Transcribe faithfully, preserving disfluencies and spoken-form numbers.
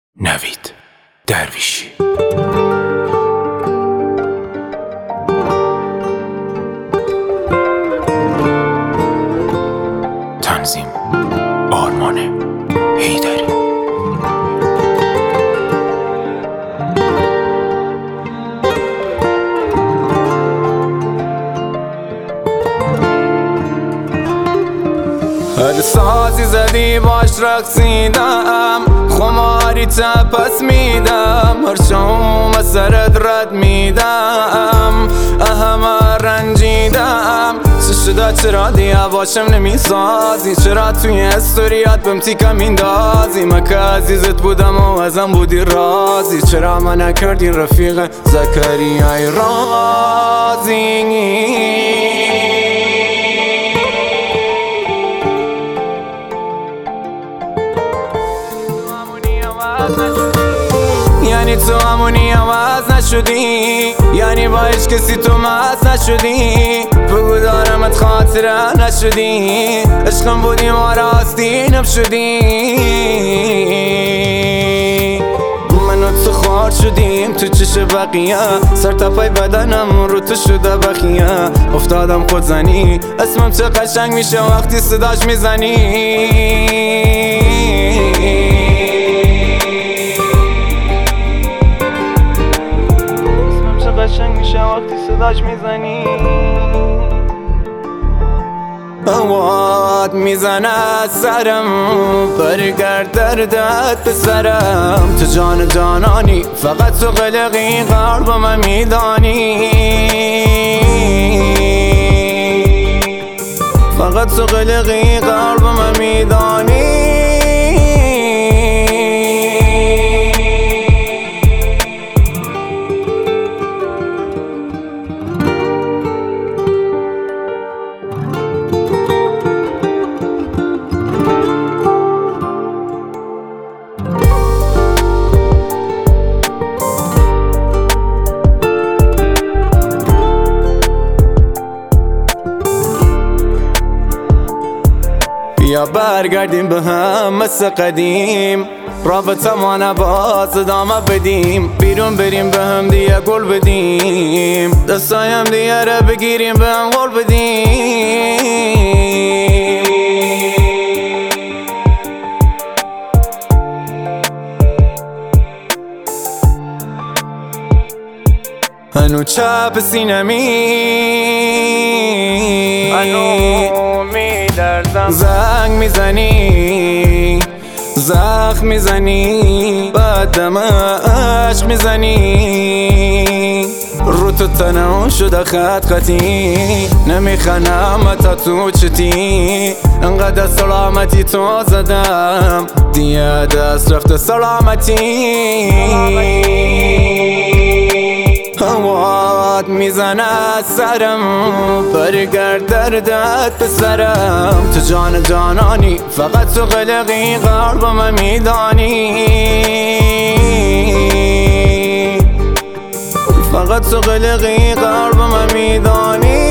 نوید درویشی. تنظیم آرمان حیدری. هر سازی زدی باش رقصیدم، خماری تپس میدم، هر شام از سرت رد میدم، اهم رنجیدم. چه شده چرا دیگه باشم نمیسازی؟ چرا توی استوریات بهم تیکم میندازی؟ من که عزیزت بودم و ازم بودی رازی، چرا من نکردی رفیق زکریای رازی؟ یعنی تو همونی عوض نشدی، یعنی با هیچ کسی تو مست نشدی، بگو دارمت خاطره نشدی، عشقم بودی ما راستینم شدی. من و تو خوار شدیم تو چش بقیه، سر تا پای بدنم رو تو شده بخیه، افتادم خودزنی، اسمم چه قشنگ میشه وقتی صداش میزنی. قشنگ میشه وقتی صداش میزنی. هوات میزنه سرم، برگرد دردت به سرم، تو جان جانانی فقط تو قلقی قلب من میدانی، فقط تو قلقی قلب من میدانی. یا برگردیم به هم مثل قدیم، رابطه ما نباز ادامه بدیم، بیرون بریم به هم دیگه گل بدیم، دستایم دیگه رو بگیریم به هم قول بدیم. هنو چپ سینمی، هنو میدردم، زنگ میزنی، زخم میزنی، بعدم عشق میزنی، رو تو تنم شده خط خطی، نمیخنم تا تو چتی، انقدر سلامتی تو زدم دیگه دست رفته سلامتی. هوات میزنه سرم، برگرد دردت به سرم، تو جان جانانی فقط تو قلقی قلب من میدانی، فقط تو قلقی قلب من میدانی.